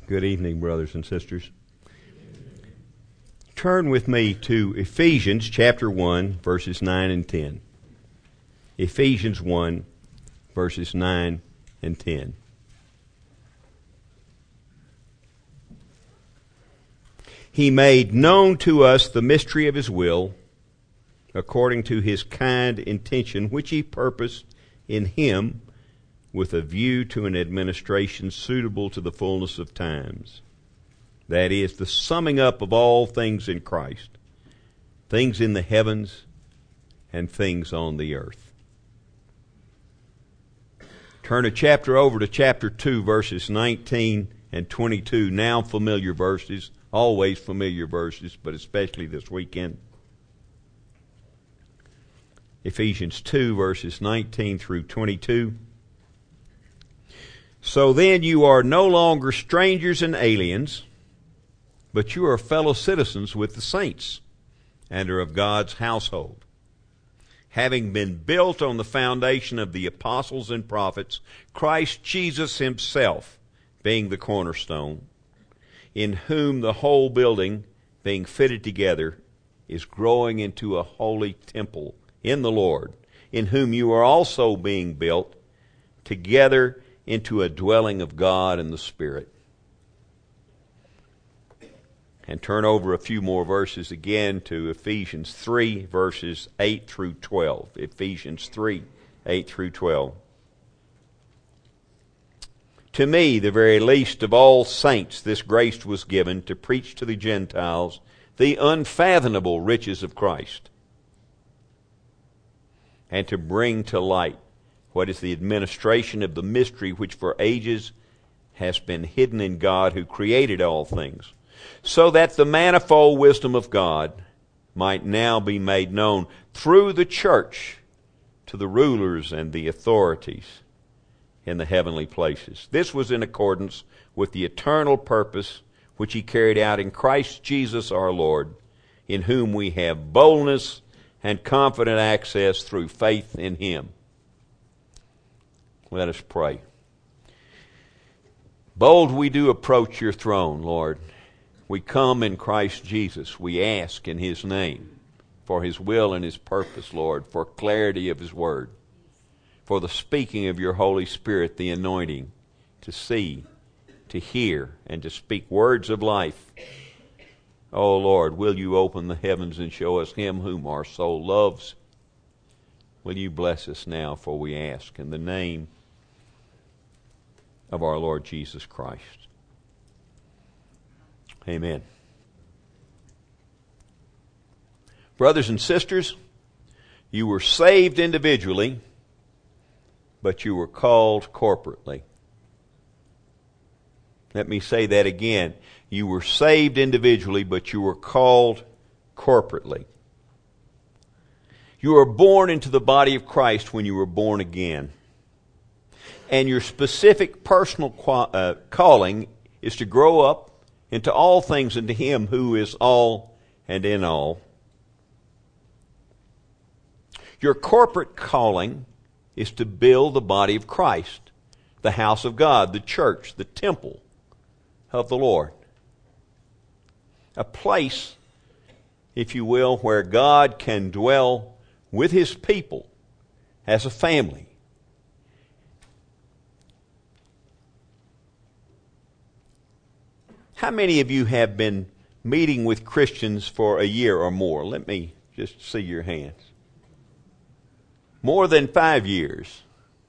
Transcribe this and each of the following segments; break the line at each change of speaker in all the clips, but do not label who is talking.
Good evening, brothers and sisters. Turn with me to Ephesians chapter 1, verses 9 and 10. Ephesians 1, verses 9 and 10. He made known to us the mystery of His will, according to His kind intention, which He purposed in Him, with a view to an administration suitable to the fullness of times. That is, the summing up of all things in Christ, things in the heavens and things on the earth. Turn over to chapter 2, verses 19 and 22, now familiar verses, always familiar verses, but especially this weekend. Ephesians 2, verses 19 through 22. So then you are no longer strangers and aliens, but you are fellow citizens with the saints and are of God's household, having been built on the foundation of the apostles and prophets, Christ Jesus Himself being the cornerstone, in whom the whole building, being fitted together, is growing into a holy temple in the Lord, in whom you are also being built together into a dwelling of God in the Spirit. And turn over a few more verses again to Ephesians 3, verses 8 through 12. Ephesians 3, 8 through 12. To me, the very least of all saints, this grace was given to preach to the Gentiles the unfathomable riches of Christ, and to bring to light what is the administration of the mystery which for ages has been hidden in God who created all things, so that the manifold wisdom of God might now be made known through the church to the rulers and the authorities in the heavenly places. This was in accordance with the eternal purpose which He carried out in Christ Jesus our Lord, in whom we have boldness and confident access through faith in Him. Let us pray. Bold we do approach your throne, Lord. We come in Christ Jesus. We ask in His name for His will and His purpose, Lord, for clarity of His word, for the speaking of your Holy Spirit, the anointing to see, to hear, and to speak words of life. Oh, Lord, will you open the heavens and show us Him whom our soul loves? Will you bless us now, for we ask in the name of our Lord Jesus Christ. Amen. Brothers and sisters, you were saved individually, but you were called corporately. Let me say that again. You were saved individually, but you were called corporately. You were born into the body of Christ when you were born again. And your specific personal calling is to grow up into all things into Him who is all and in all. Your corporate calling is to build the body of Christ, the house of God, the church, the temple of the Lord. A place, if you will, where God can dwell with His people as a family. How many of you have been meeting with Christians for a year or more? Let me just see your hands. More than 5 years.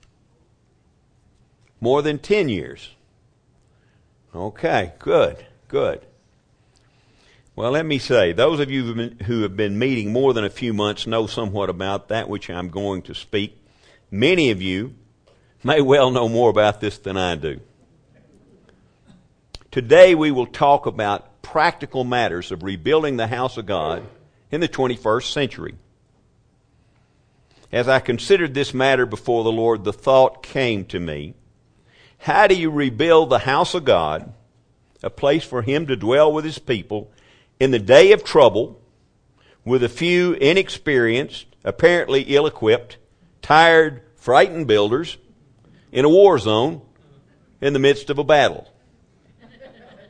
More than 10 years. Okay, good. Well, let me say, those of you who have been meeting more than a few months know somewhat about that which I'm going to speak. Many of you may well know more about this than I do. Today we will talk about practical matters of rebuilding the house of God in the 21st century. As I considered this matter before the Lord, the thought came to me, how do you rebuild the house of God, a place for Him to dwell with His people, in the day of trouble, with a few inexperienced, apparently ill-equipped, tired, frightened builders in a war zone in the midst of a battle?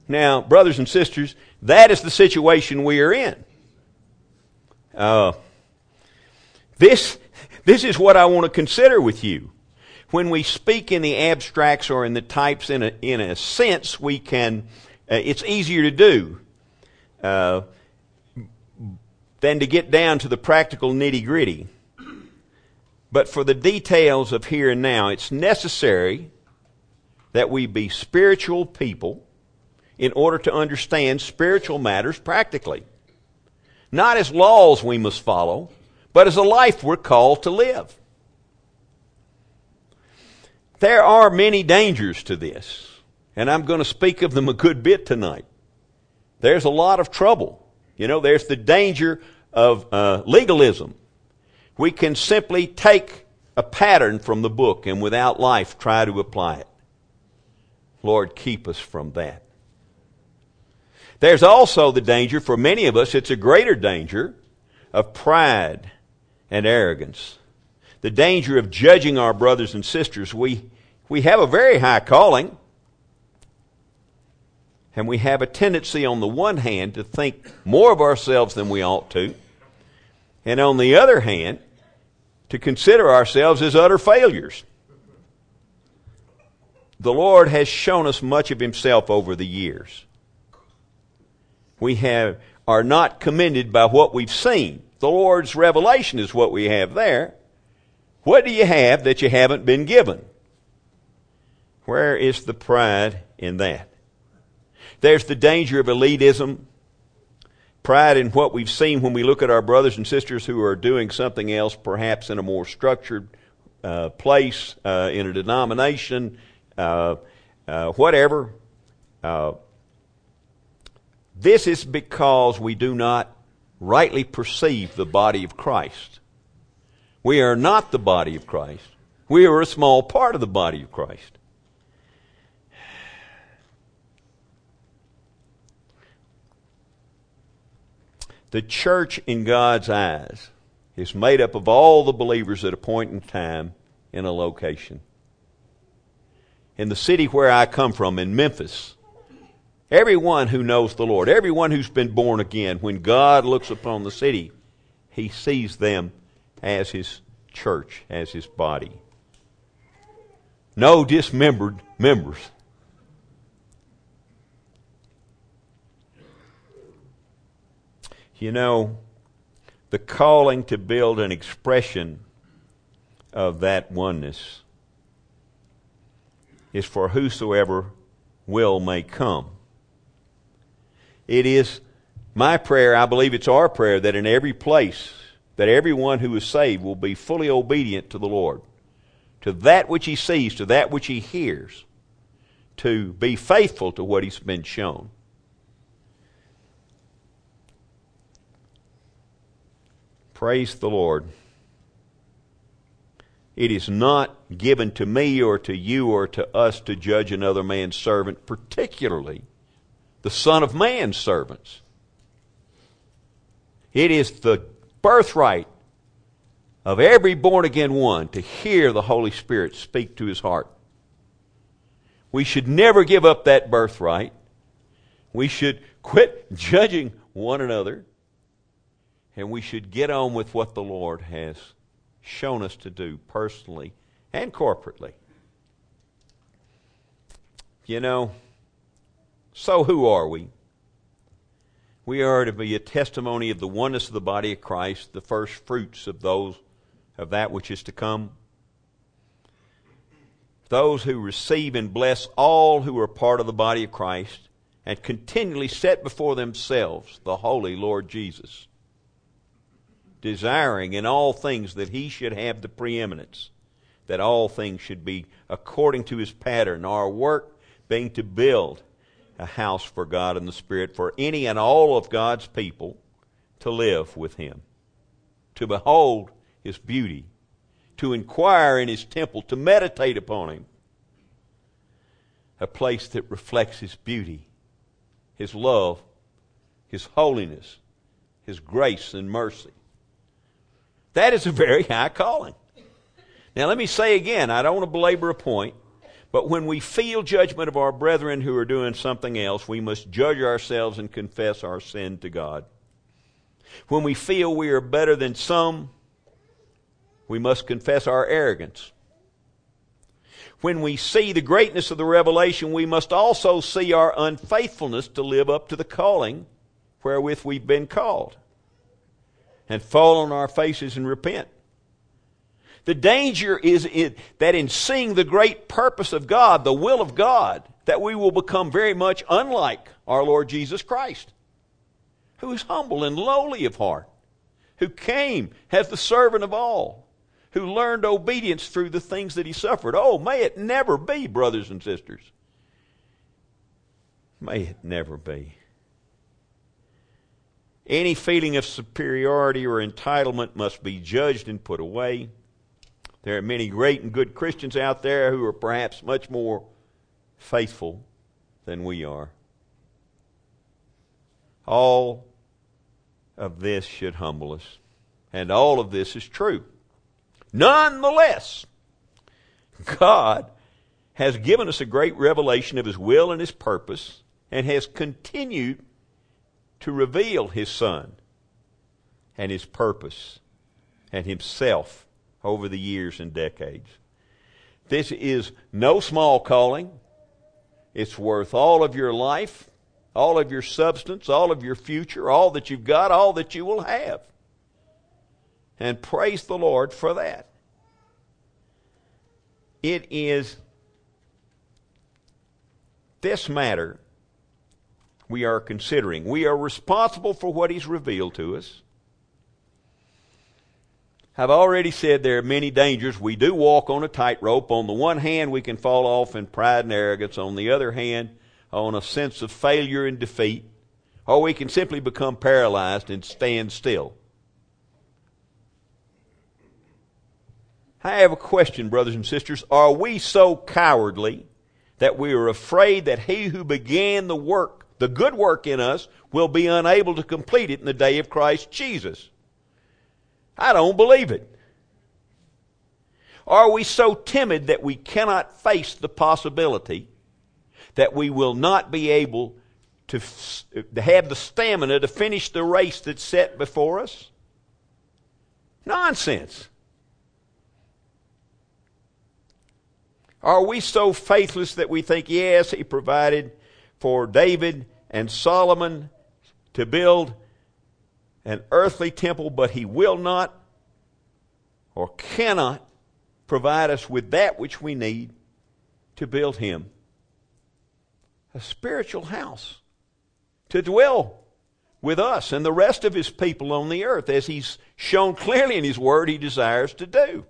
Now, brothers and sisters, that is the situation we are in. This is what I want to consider with you. When we speak in the abstracts or in the types, in a sense, we can. It's easier to do than to get down to the practical nitty-gritty. But for the details of here and now, it's necessary that we be spiritual people in order to understand spiritual matters practically. Not as laws we must follow, but as a life we're called to live. There are many dangers to this, and I'm going to speak of them a good bit tonight. There's a lot of trouble. There's the danger of legalism. We can simply take a pattern from the book and without life try to apply it. Lord, keep us from that. There's also the danger, for many of us, it's a greater danger, of pride and arrogance. The danger of judging our brothers and sisters. We have a very high calling, and we have a tendency on the one hand to think more of ourselves than we ought to, and on the other hand, to consider ourselves as utter failures. The Lord has shown us much of Himself over the years. We are not commended by what we've seen. The Lord's revelation is what we have there. What do you have that you haven't been given? Where is the pride in that? There's the danger of elitism. Pride in what we've seen when we look at our brothers and sisters who are doing something else, perhaps in a more structured place, in a denomination, whatever. This is because we do not rightly perceive the body of Christ. We are not the body of Christ. We are a small part of the body of Christ. The church in God's eyes is made up of all the believers at a point in time in a location. In the city where I come from, in Memphis, everyone who knows the Lord, everyone who's been born again, when God looks upon the city, He sees them as His church, as His body. No dismembered members. The calling to build an expression of that oneness is for whosoever will may come. It is my prayer, I believe it's our prayer, that in every place, that everyone who is saved will be fully obedient to the Lord, to that which he sees, to that which he hears, to be faithful to what he's been shown. Praise the Lord. It is not given to me or to you or to us to judge another man's servant, particularly the Son of Man's servants. It is the birthright of every born-again one to hear the Holy Spirit speak to his heart. We should never give up that birthright. We should quit judging one another. And we should get on with what the Lord has shown us to do personally and corporately. So who are we? We are to be a testimony of the oneness of the body of Christ, the first fruits of that which is to come. Those who receive and bless all who are part of the body of Christ and continually set before themselves the holy Lord Jesus, desiring in all things that He should have the preeminence, that all things should be according to His pattern, our work being to build a house for God in the Spirit, for any and all of God's people to live with Him, to behold His beauty, to inquire in His temple, to meditate upon Him. A place that reflects His beauty, His love, His holiness, His grace and mercy. That is a very high calling. Now let me say again, I don't want to belabor a point, But when we feel judgment of our brethren who are doing something else, we must judge ourselves and confess our sin to God. When we feel we are better than some, we must confess our arrogance. When we see the greatness of the revelation, we must also see our unfaithfulness to live up to the calling wherewith we've been called, and fall on our faces and repent. The danger is that in seeing the great purpose of God, the will of God, that we will become very much unlike our Lord Jesus Christ, who is humble and lowly of heart, who came as the servant of all, who learned obedience through the things that he suffered. Oh, may it never be, brothers and sisters. May it never be. Any feeling of superiority or entitlement must be judged and put away. There are many great and good Christians out there who are perhaps much more faithful than we are. All of this should humble us, and all of this is true. Nonetheless, God has given us a great revelation of His will and His purpose, and has continued to reveal His Son and His purpose and Himself over the years and decades. This is no small calling. It's worth all of your life, all of your substance, all of your future, all that you've got, all that you will have. And praise the Lord for that. It is this matter we are considering. We are responsible for what He's revealed to us. I've already said there are many dangers. We do walk on a tightrope. On the one hand, we can fall off in pride and arrogance. On the other hand, on a sense of failure and defeat. Or we can simply become paralyzed and stand still. I have a question, brothers and sisters. Are we so cowardly that we are afraid that He who began the work, the good work in us, will be unable to complete it in the day of Christ Jesus? I don't believe it. Are we so timid that we cannot face the possibility that we will not be able to have the stamina to finish the race that's set before us? Nonsense. Are we so faithless that we think, yes, He provided for David and Solomon to build an earthly temple, but He will not or cannot provide us with that which we need to build Him a spiritual house to dwell with us and the rest of His people on the earth, as He's shown clearly in His Word He desires to do?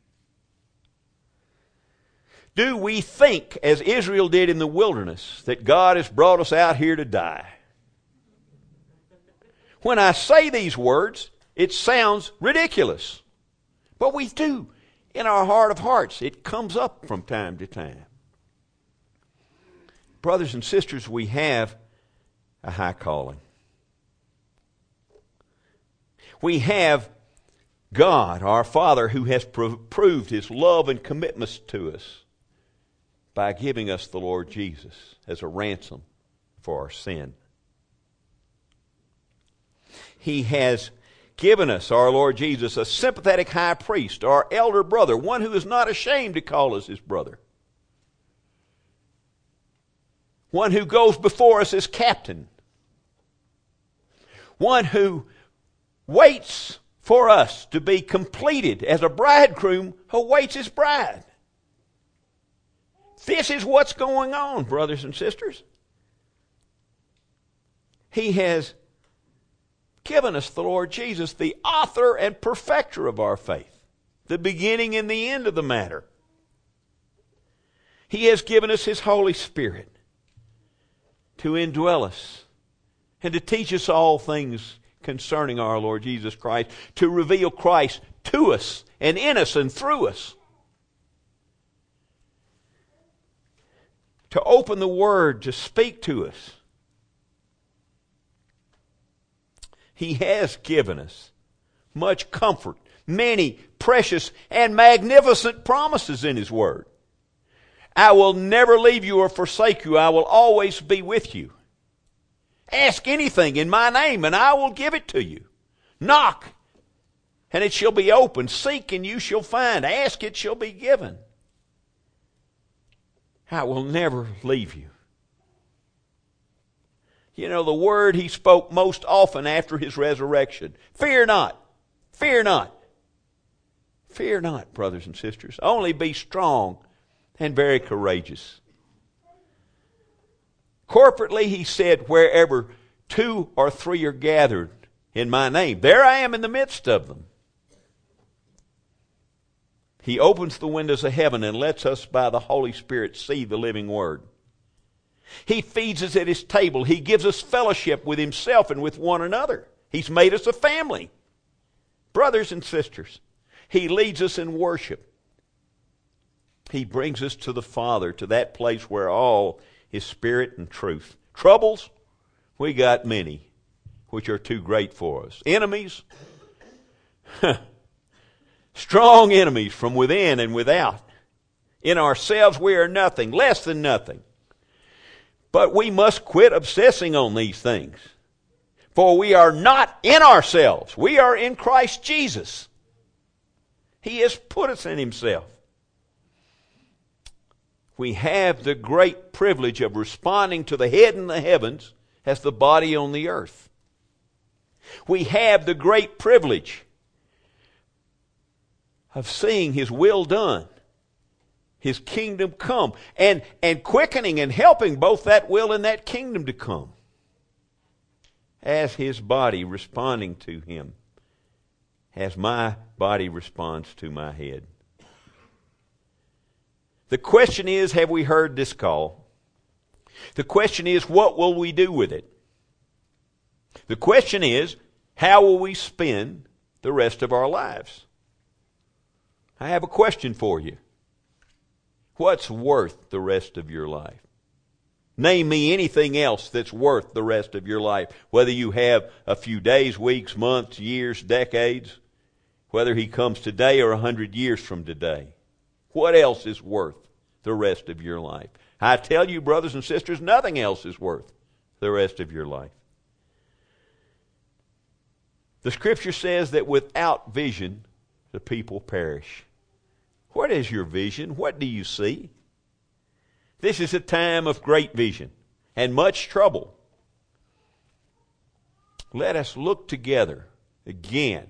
Do we think, as Israel did in the wilderness, that God has brought us out here to die? When I say these words, it sounds ridiculous. But we do. In our heart of hearts, it comes up from time to time. Brothers and sisters, we have a high calling. We have God, our Father, who has proved His love and commitments to us by giving us the Lord Jesus as a ransom for our sin. He has given us, our Lord Jesus, a sympathetic high priest, our elder brother, one who is not ashamed to call us His brother. One who goes before us as captain. One who waits for us to be completed as a bridegroom awaits his bride. This is what's going on, brothers and sisters. He has given us the Lord Jesus, the author and perfecter of our faith, the beginning and the end of the matter. He has given us His Holy Spirit to indwell us and to teach us all things concerning our Lord Jesus Christ, to reveal Christ to us and in us and through us, to open the Word, to speak to us. He has given us much comfort, many precious and magnificent promises in His Word. I will never leave you or forsake you. I will always be with you. Ask anything in my name, and I will give it to you. Knock, and it shall be opened. Seek, and you shall find. Ask, it shall be given. I will never leave you. You know, the word he spoke most often after his resurrection. Fear not. Fear not. Fear not, brothers and sisters. Only be strong and very courageous. Corporately, he said, wherever 2 or 3 are gathered in my name, there I am in the midst of them. He opens the windows of heaven and lets us by the Holy Spirit see the living Word. He feeds us at His table. He gives us fellowship with Himself and with one another. He's made us a family. Brothers and sisters, He leads us in worship. He brings us to the Father, to that place where all is spirit and truth. Troubles, we got many, which are too great for us. Enemies, strong enemies from within and without. In ourselves we are nothing, less than nothing. But we must quit obsessing on these things. For we are not in ourselves. We are in Christ Jesus. He has put us in Himself. We have the great privilege of responding to the head in the heavens as the body on the earth. We have the great privilege of seeing His will done, His kingdom come, and quickening and helping both that will and that kingdom to come as His body responding to Him, as my body responds to my head. The question is, have we heard this call? The question is, what will we do with it? The question is, how will we spend the rest of our lives? I have a question for you. What's worth the rest of your life? Name me anything else that's worth the rest of your life. Whether you have a few days, weeks, months, years, decades. Whether He comes today or 100 years from today. What else is worth the rest of your life? I tell you, brothers and sisters, nothing else is worth the rest of your life. The Scripture says that without vision, the people perish. What is your vision? What do you see? This is a time of great vision and much trouble. Let us look together again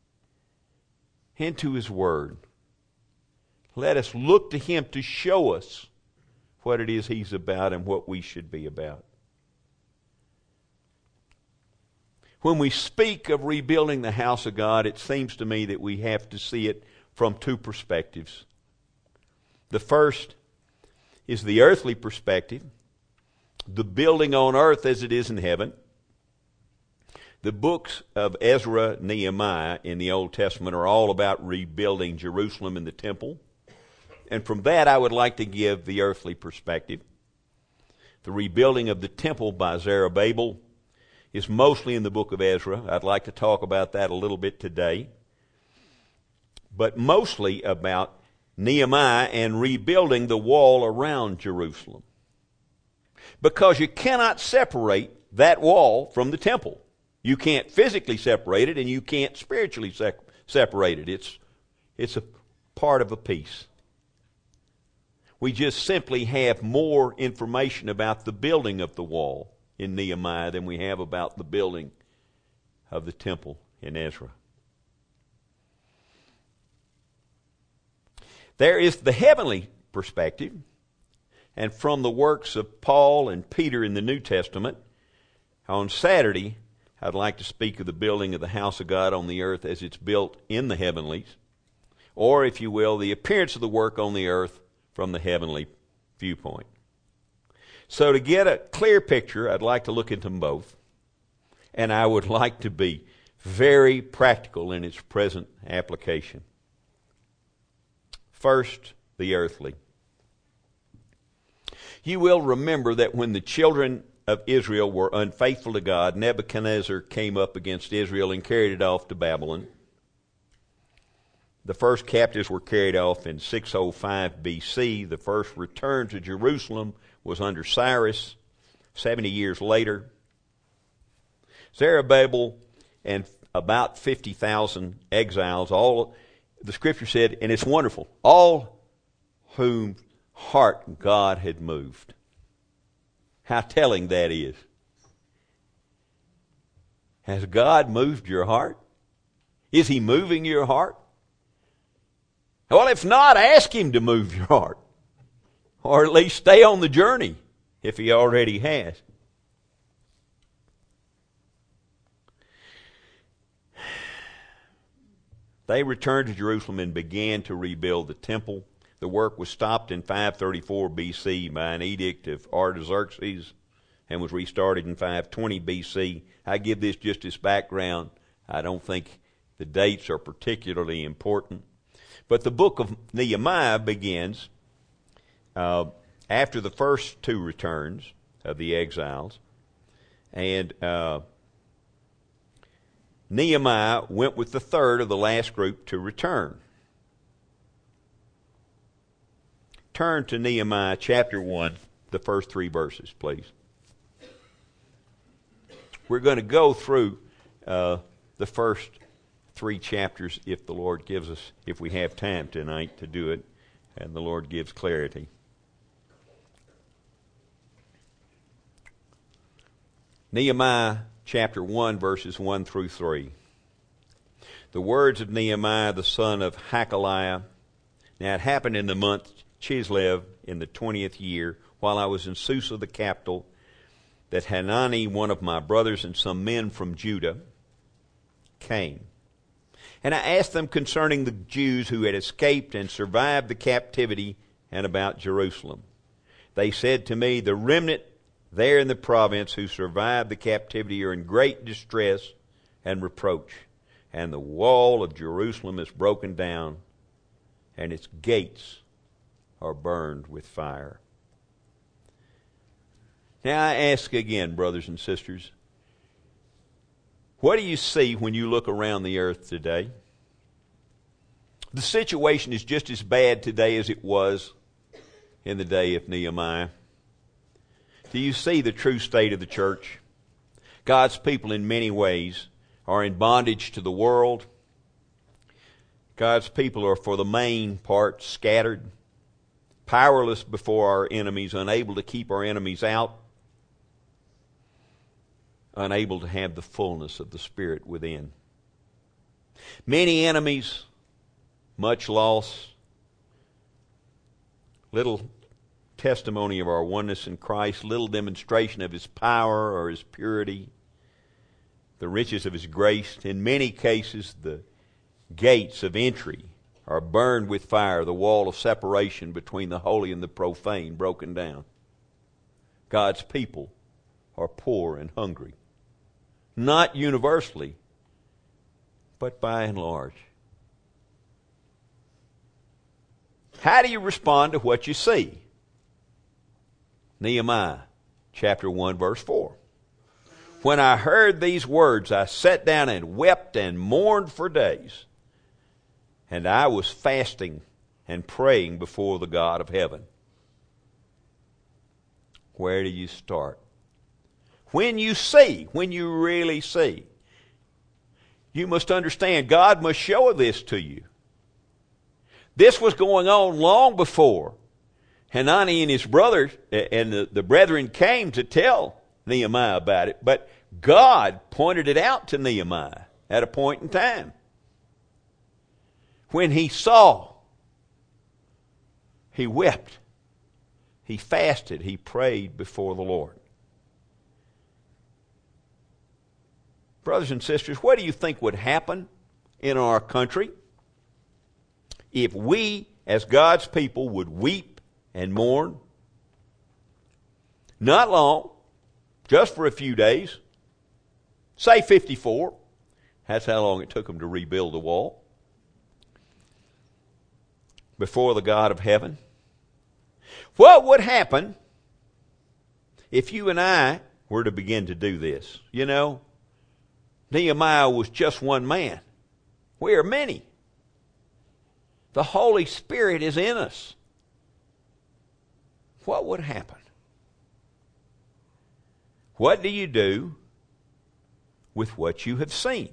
into His Word. Let us look to Him to show us what it is He's about and what we should be about. When we speak of rebuilding the house of God, it seems to me that we have to see it from 2 perspectives. The first is the earthly perspective, the building on earth as it is in heaven. The books of Ezra, Nehemiah in the Old Testament are all about rebuilding Jerusalem and the temple. And from that I would like to give the earthly perspective. The rebuilding of the temple by Zerubbabel is mostly in the book of Ezra. I'd like to talk about that a little bit today. But mostly about Nehemiah and rebuilding the wall around Jerusalem. Because you cannot separate that wall from the temple. You can't physically separate it and you can't spiritually separate it. It's a part of a piece. We just simply have more information about the building of the wall in Nehemiah than we have about the building of the temple in Ezra. There is the heavenly perspective, and from the works of Paul and Peter in the New Testament, on Saturday, I'd like to speak of the building of the house of God on the earth as it's built in the heavenlies, or, if you will, the appearance of the work on the earth from the heavenly viewpoint. So to get a clear picture, I'd like to look into them both. And I would like to be very practical in its present application. First, the earthly. You will remember that when the children of Israel were unfaithful to God, Nebuchadnezzar came up against Israel and carried it off to Babylon. The first captives were carried off in 605 B.C. The first return to Jerusalem was under Cyrus, 70 years later. Zerubbabel and about 50,000 exiles, all the Scripture said, and it's wonderful, all whom heart God had moved. How telling that is. Has God moved your heart? Is He moving your heart? Well, if not, ask Him to move your heart. Or at least stay on the journey if He already has. They returned to Jerusalem and began to rebuild the temple. The work was stopped in 534 B.C. by an edict of Artaxerxes and was restarted in 520 B.C. I give this just as background. I don't think the dates are particularly important. But the book of Nehemiah begins after the first two returns of the exiles. And Nehemiah went with the third of the last group to return. Turn to Nehemiah chapter 1, the first 3 verses, please. We're going to go through the first 3 chapters if the Lord gives us, if we have time tonight to do it, and the Lord gives clarity. Nehemiah chapter 1, verses 1 through 3. The words of Nehemiah, the son of Hakaliah. Now it happened in the month Chislev in the 20th year, while I was in Susa the capital, that Hanani, one of my brothers, and some men from Judah came. And I asked them concerning the Jews who had escaped and survived the captivity and about Jerusalem. They said to me, the remnant there in the province who survived the captivity are in great distress and reproach, and the wall of Jerusalem is broken down, and its gates are burned with fire. Now I ask again, brothers and sisters, what do you see when you look around the earth today? The situation is just as bad today as it was in the day of Nehemiah. Do you see the true state of the church? God's people in many ways are in bondage to the world. God's people are for the main part scattered, powerless before our enemies, unable to keep our enemies out, unable to have the fullness of the Spirit within. Many enemies, much loss, little testimony of our oneness in Christ, little demonstration of His power or His purity, the riches of His grace. In many cases, the gates of entry are burned with fire, the wall of separation between the holy and the profane broken down. God's people are poor and hungry. Not universally, but by and large. How do you respond to what you see? Nehemiah chapter 1 verse 4. When I heard these words, I sat down and wept and mourned for days. And I was fasting and praying before the God of heaven. Where do you start? When you really see, you must understand God must show this to you. This was going on long before Hanani and his brothers and the brethren came to tell Nehemiah about it, but God pointed it out to Nehemiah at a point in time. When he saw, he wept, he fasted, he prayed before the Lord. Brothers and sisters, what do you think would happen in our country if we, as God's people, would weep and mourn? Not long, just for a few days. Say 54. That's how long it took them to rebuild the wall. Before the God of heaven. What would happen if you and I were to begin to do this? You know, Nehemiah was just one man. We are many. the Holy Spirit is in us, what would happen? What do you do with what you have seen?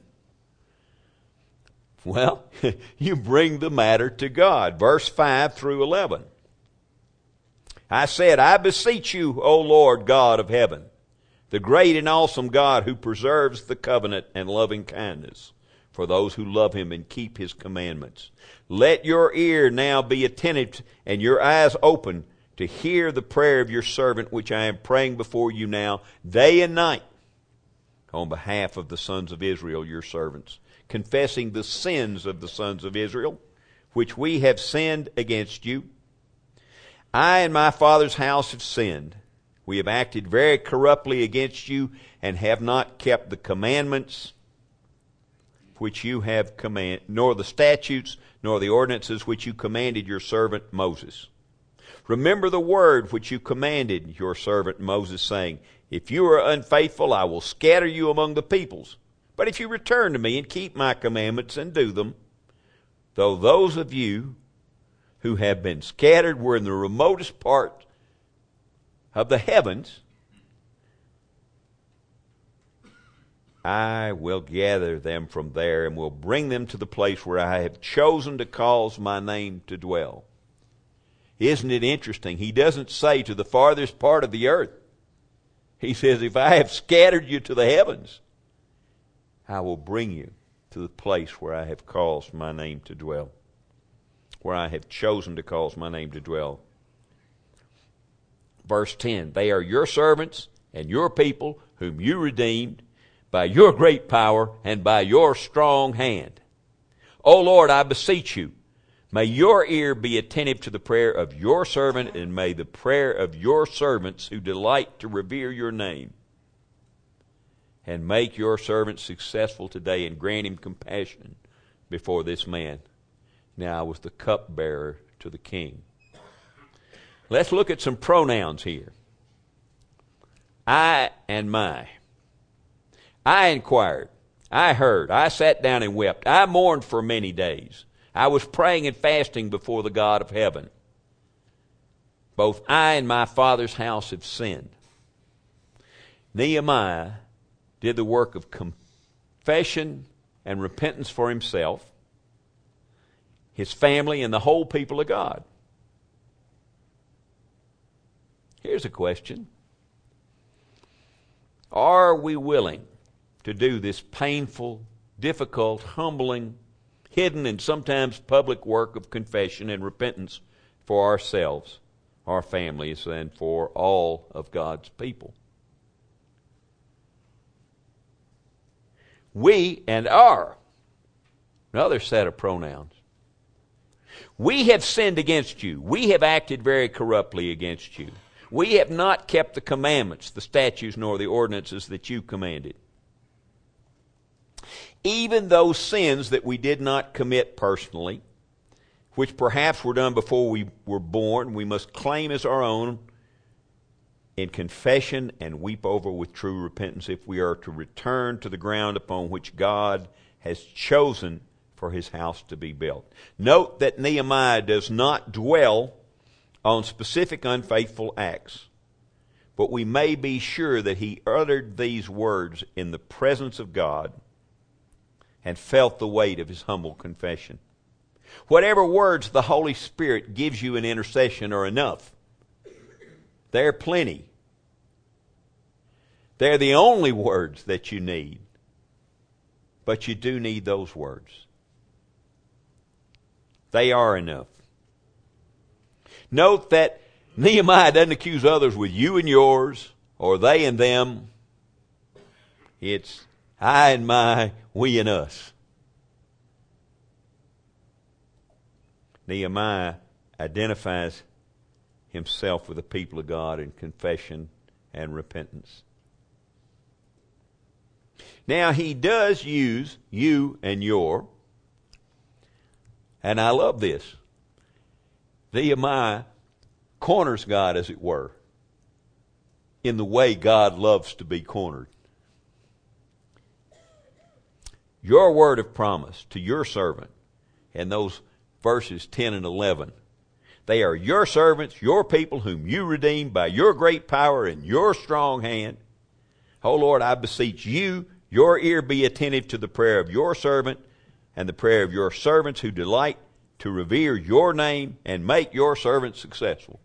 Well, you bring the matter to God. Verse 5 through 11. I said, I beseech you, O Lord God of heaven, the great and awesome God who preserves the covenant and loving kindness for those who love him and keep his commandments. Let your ear now be attentive and your eyes open to hear the prayer of your servant, which I am praying before you now, day and night, on behalf of the sons of Israel, your servants, confessing the sins of the sons of Israel, which we have sinned against you. I and my father's house have sinned. We have acted very corruptly against you and have not kept the commandments which you have commanded, nor the statutes, nor the ordinances which you commanded your servant Moses. Remember the word which you commanded your servant Moses, saying, if you are unfaithful, I will scatter you among the peoples. But if you return to me and keep my commandments and do them, though those of you who have been scattered were in the remotest part of the heavens, I will gather them from there and will bring them to the place where I have chosen to cause my name to dwell. Isn't it interesting? He doesn't say to the farthest part of the earth. He says, if I have scattered you to the heavens, I will bring you to the place where I have caused my name to dwell, where I have chosen to cause my name to dwell. Verse 10, they are your servants and your people whom you redeemed by your great power and by your strong hand. O Lord, I beseech you, may your ear be attentive to the prayer of your servant, and may the prayer of your servants who delight to revere your name. And make your servant successful today, and grant him compassion before this man. Now I was the cupbearer to the king. Let's look at some pronouns here. I and my. I inquired. I heard. I sat down and wept. I mourned for many days. I was praying and fasting before the God of heaven. Both I and my father's house have sinned. Nehemiah did the work of confession and repentance for himself, his family, and the whole people of God. Here's a question. Are we willing to do this painful, difficult, humbling, hidden, and sometimes public work of confession and repentance for ourselves, our families, and for all of God's people? We and our, another set of pronouns. We have sinned against you. We have acted very corruptly against you. We have not kept the commandments, the statutes, nor the ordinances that you commanded. Even those sins that we did not commit personally, which perhaps were done before we were born, we must claim as our own in confession and weep over with true repentance if we are to return to the ground upon which God has chosen for his house to be built. Note that Nehemiah does not dwell on specific unfaithful acts, but we may be sure that he uttered these words in the presence of God and felt the weight of his humble confession. Whatever words the Holy Spirit gives you in intercession are enough. They're plenty. They're the only words that you need. But you do need those words. They are enough. Note that Nehemiah doesn't accuse others with you and yours, or they and them. It's I and my, we and us. Nehemiah identifies himself with the people of God in confession and repentance. Now he does use you and your, and I love this. Nehemiah corners God, as it were, in the way God loves to be cornered. Your word of promise to your servant and those verses 10 and 11. They are your servants, your people, whom you redeemed by your great power and your strong hand. O Lord, I beseech you, your ear be attentive to the prayer of your servant and the prayer of your servants who delight to revere your name and make your servant successful.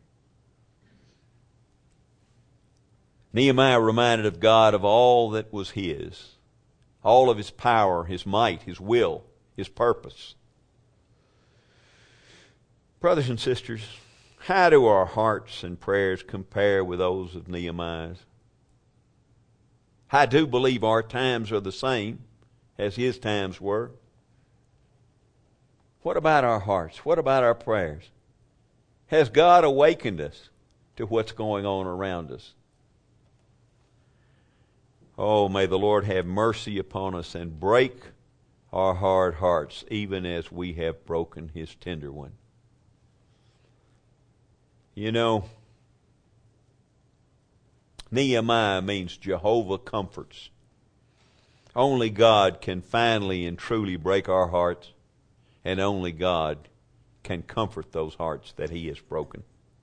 Nehemiah reminded of God of all that was his, all of his power, his might, his will, his purpose. Brothers and sisters, how do our hearts and prayers compare with those of Nehemiah's? I do believe our times are the same as his times were. What about our hearts? What about our prayers? Has God awakened us to what's going on around us? Oh, may the Lord have mercy upon us and break our hard hearts, even as we have broken his tender one. You know, Nehemiah means Jehovah comforts. Only God can finally and truly break our hearts, and only God can comfort those hearts that he has broken.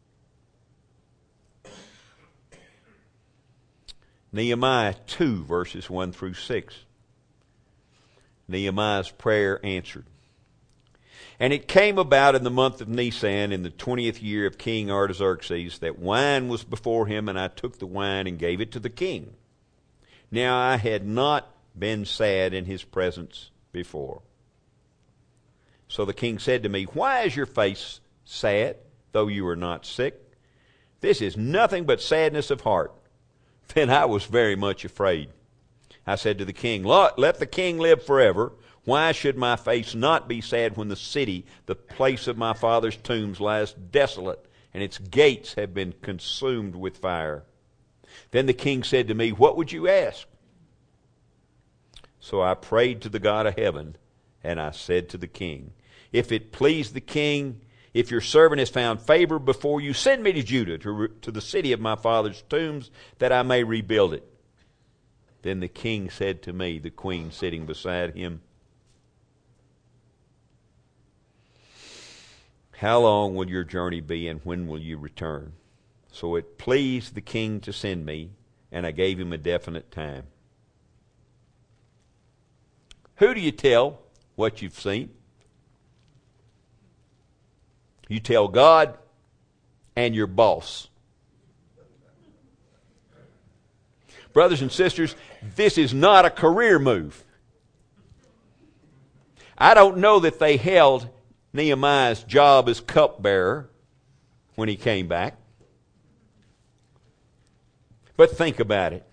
Nehemiah 2, verses 1 through 6. Nehemiah's prayer answered. And it came about in the month of Nisan, in the 20th year of King Artaxerxes, that wine was before him, and I took the wine and gave it to the king. Now I had not been sad in his presence before. So the king said to me, Why is your face sad, though you are not sick? This is nothing but sadness of heart. Then I was very much afraid. I said to the king, Let the king live forever. Why should my face not be sad when the city, the place of my father's tombs, lies desolate, and its gates have been consumed with fire? Then the king said to me, What would you ask? So I prayed to the God of heaven, and I said to the king, If it please the king, if your servant has found favor before you, send me to Judah, to the city of my father's tombs, that I may rebuild it. Then the king said to me, the queen sitting beside him, How long will your journey be, and when will you return? So it pleased the king to send me, and I gave him a definite time. Who do you tell what you've seen? You tell God and your boss. Brothers and sisters, this is not a career move. I don't know that they held Nehemiah's job as cupbearer when he came back. But think about it.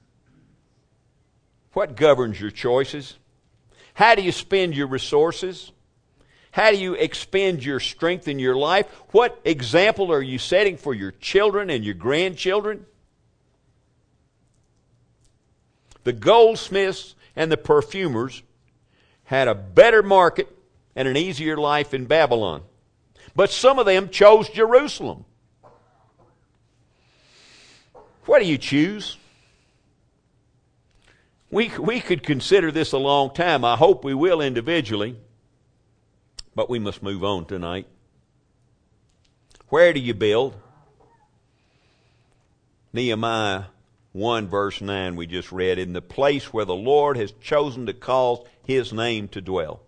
What governs your choices? How do you spend your resources? How do you expend your strength in your life? What example are you setting for your children and your grandchildren? The goldsmiths and the perfumers had a better market and an easier life in Babylon. But some of them chose Jerusalem. What do you choose? We could consider this a long time. I hope we will individually. But we must move on tonight. Where do you build? Nehemiah 1 verse 9 we just read, in the place where the Lord has chosen to cause his name to dwell.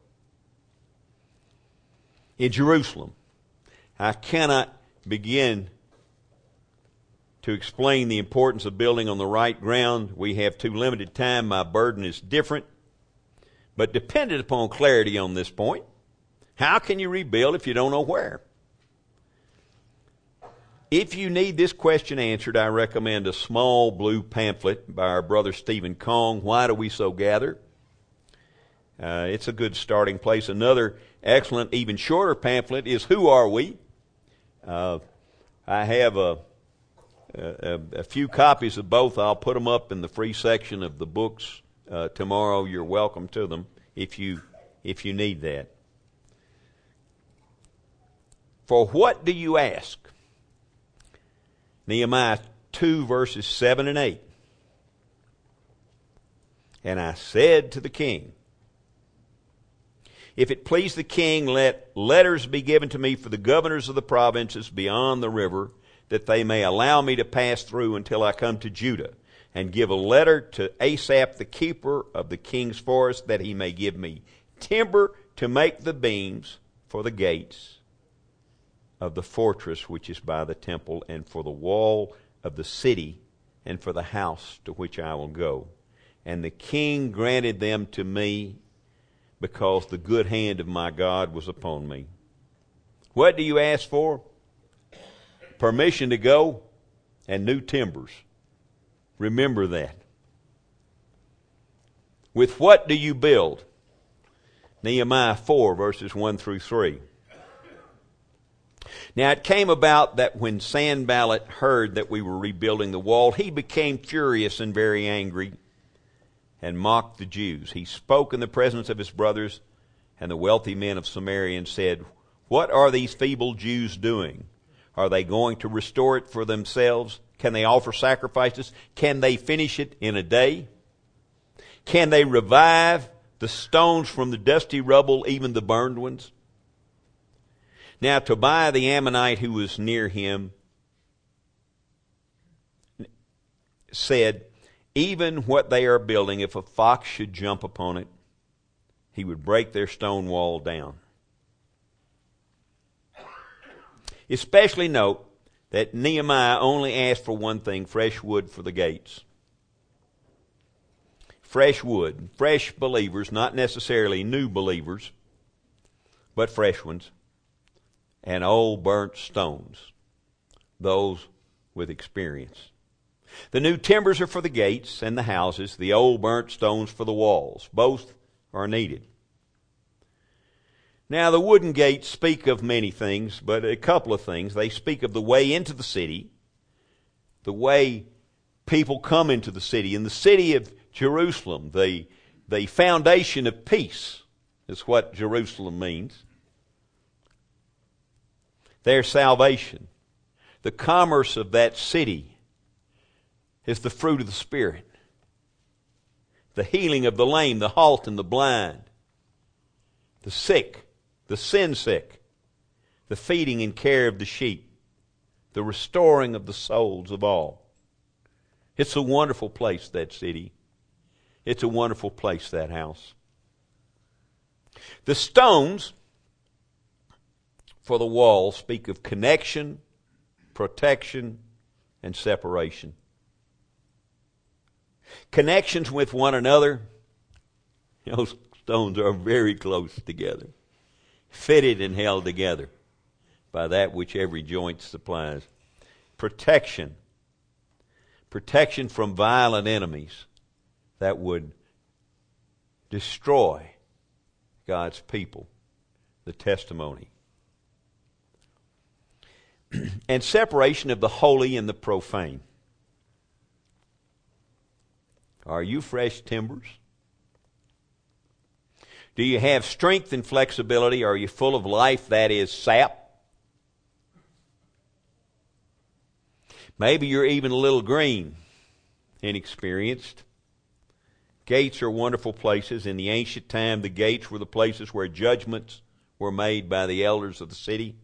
In Jerusalem. I cannot begin to explain the importance of building on the right ground. We have too limited time. My burden is different. But dependent upon clarity on this point, how can you rebuild if you don't know where? If you need this question answered, I recommend a small blue pamphlet by our brother Stephen Kong, Why Do We So Gather? It's a good starting place. Another excellent, even shorter pamphlet is Who Are We? I have a few copies of both. I'll put them up in the free section of the books tomorrow. You're welcome to them if you need that. For what do you ask? Nehemiah 2 verses 7 and 8. And I said to the king, If it please the king, let letters be given to me for the governors of the provinces beyond the river, that they may allow me to pass through until I come to Judah, and give a letter to Asaph the keeper of the king's forest, that he may give me timber to make the beams for the gates of the fortress which is by the temple, and for the wall of the city, and for the house to which I will go. And the king granted them to me, because the good hand of my God was upon me. What do you ask for? Permission to go and new timbers. Remember that. With what do you build? Nehemiah 4, verses 1 through 3. Now it came about that when Sanballat heard that we were rebuilding the wall, he became furious and very angry, and mocked the Jews. He spoke in the presence of his brothers and the wealthy men of Samaria, and said, "What are these feeble Jews doing? Are they going to restore it for themselves? Can they offer sacrifices? Can they finish it in a day? Can they revive the stones from the dusty rubble, even the burned ones?" Now Tobiah the Ammonite, who was near him, said, "Even what they are building, if a fox should jump upon it, he would break their stone wall down." Especially note that Nehemiah only asked for one thing: fresh wood for the gates. Fresh wood. Fresh believers, not necessarily new believers, but fresh ones. And old burnt stones, those with experience. The new timbers are for the gates and the houses, the old burnt stones for the walls. Both are needed. Now the wooden gates speak of many things, but a couple of things. They speak of the way into the city, the way people come into the city. In the city of Jerusalem, the foundation of peace is what Jerusalem means. Their salvation. The commerce of that city is the fruit of the Spirit. The healing of the lame, the halt, and the blind. The sick, the sin sick. The feeding and care of the sheep. The restoring of the souls of all. It's a wonderful place, that city. It's a wonderful place, that house. The stones for the wall speak of connection, protection, and separation. Connections with one another. Those stones are very close together, fitted and held together by that which every joint supplies. Protection. Protection from violent enemies that would destroy God's people, the testimony. And separation of the holy and the profane. Are you fresh timbers? Do you have strength and flexibility? Are you full of life, that is, sap? Maybe you're even a little green, inexperienced. Gates are wonderful places. In the ancient time, the gates were the places where judgments were made by the elders of the city.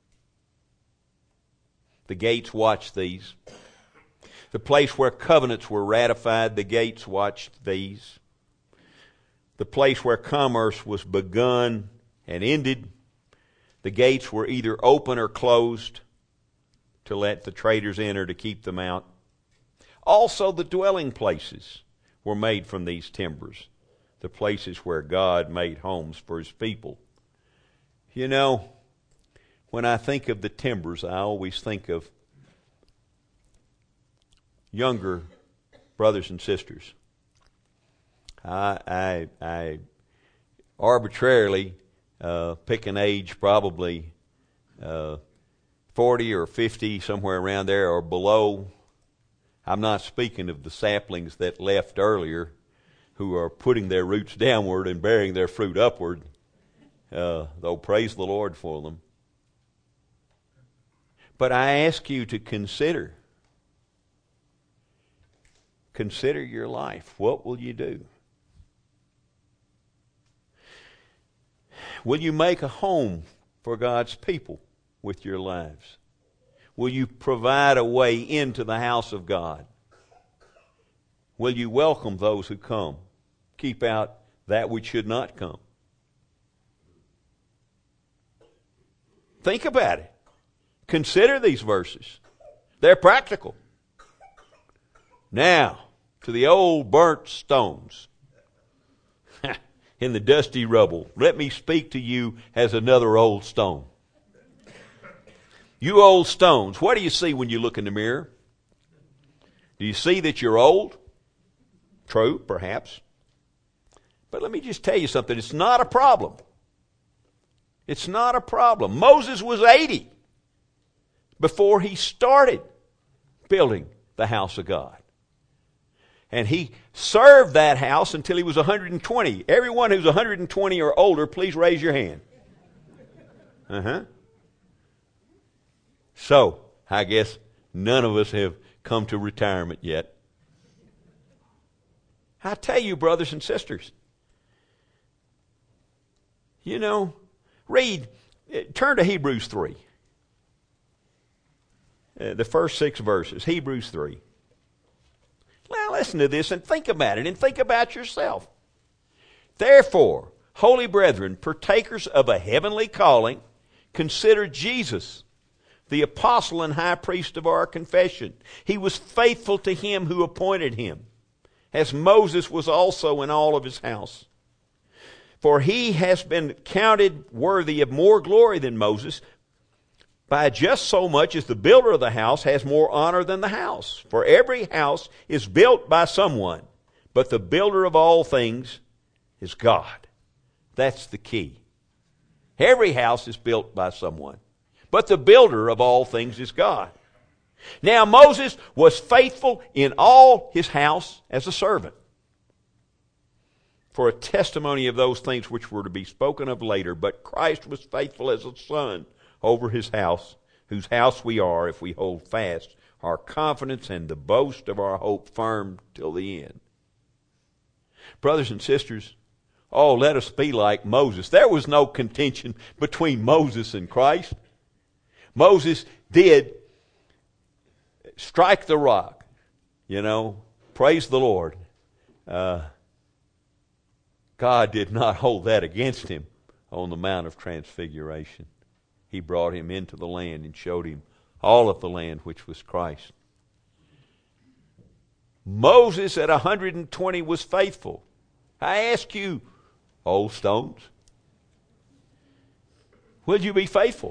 The gates watched these. The place where covenants were ratified, the gates watched these. The place where commerce was begun and ended, the gates were either open or closed to let the traders in or to keep them out. Also, the dwelling places were made from these timbers, the places where God made homes for His people. You know, when I think of the timbers, I always think of younger brothers and sisters. I arbitrarily pick an age, probably 40 or 50, somewhere around there, or below. I'm not speaking of the saplings that left earlier, who are putting their roots downward and bearing their fruit upward, though praise the Lord for them. But I ask you to consider your life. What will you do? Will you make a home for God's people with your lives? Will you provide a way into the house of God? Will you welcome those who come? Keep out that which should not come. Think about it. Consider these verses. They're practical. Now, to the old burnt stones in the dusty rubble, let me speak to you as another old stone. You old stones, what do you see when you look in the mirror? Do you see that you're old? True, perhaps. But let me just tell you something. It's not a problem. It's not a problem. Moses was 80 before he started building the house of God. And he served that house until he was 120. Everyone who's 120 or older, please raise your hand. So, I guess none of us have come to retirement yet. I tell you, brothers and sisters, you know, turn to Hebrews 3. The first 6 verses, Hebrews 3. Now listen to this and think about it and think about yourself. Therefore, holy brethren, partakers of a heavenly calling, consider Jesus, the apostle and high priest of our confession. He was faithful to him who appointed him, as Moses was also in all of his house. For he has been counted worthy of more glory than Moses, by just so much as the builder of the house has more honor than the house. For every house is built by someone, but the builder of all things is God. That's the key. Every house is built by someone, but the builder of all things is God. Now Moses was faithful in all his house as a servant, for a testimony of those things which were to be spoken of later. But Christ was faithful as a son over his house, whose house we are if we hold fast our confidence and the boast of our hope firm till the end. Brothers and sisters, oh, let us be like Moses. There was no contention between Moses and Christ. Moses did strike the rock, praise the Lord. God did not hold that against him on the Mount of Transfiguration. He brought him into the land and showed him all of the land, which was Christ. Moses at 120 was faithful. I ask you, old stones, will you be faithful?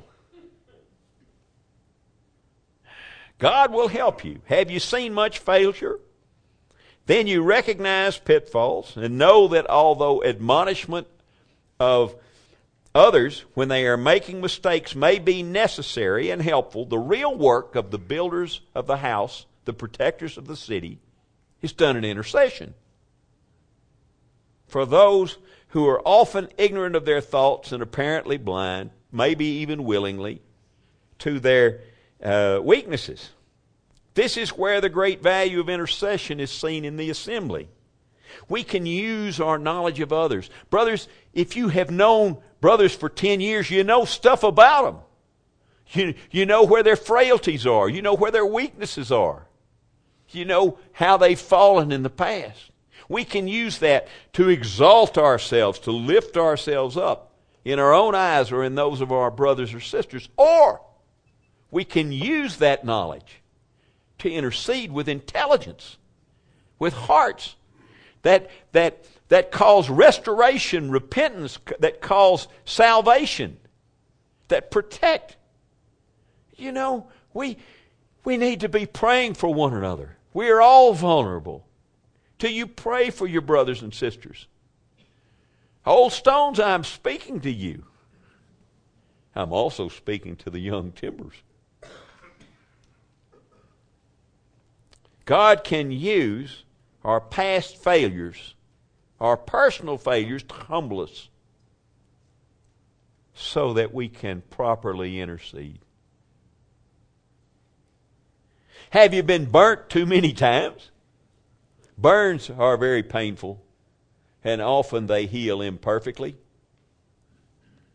God will help you. Have you seen much failure? Then you recognize pitfalls and know that although admonishment of others, when they are making mistakes, may be necessary and helpful, the real work of the builders of the house, the protectors of the city, is done in intercession. For those who are often ignorant of their thoughts and apparently blind, maybe even willingly, to their weaknesses. This is where the great value of intercession is seen in the assembly. We can use our knowledge of others. Brothers, if you have known brothers for 10 years, you know stuff about them. You know where their frailties are. You know where their weaknesses are. You know how they've fallen in the past. We can use that to exalt ourselves, to lift ourselves up in our own eyes or in those of our brothers or sisters. Or we can use that knowledge to intercede with intelligence, with hearts that cause restoration, repentance, that cause salvation, that protect. We need to be praying for one another. We are all vulnerable. Till you pray for your brothers and sisters. Old stones, I'm speaking to you. I'm also speaking to the young timbers. God can use our past failures, our personal failures, to humble us so that we can properly intercede. Have you been burnt too many times? Burns are very painful, and often they heal imperfectly.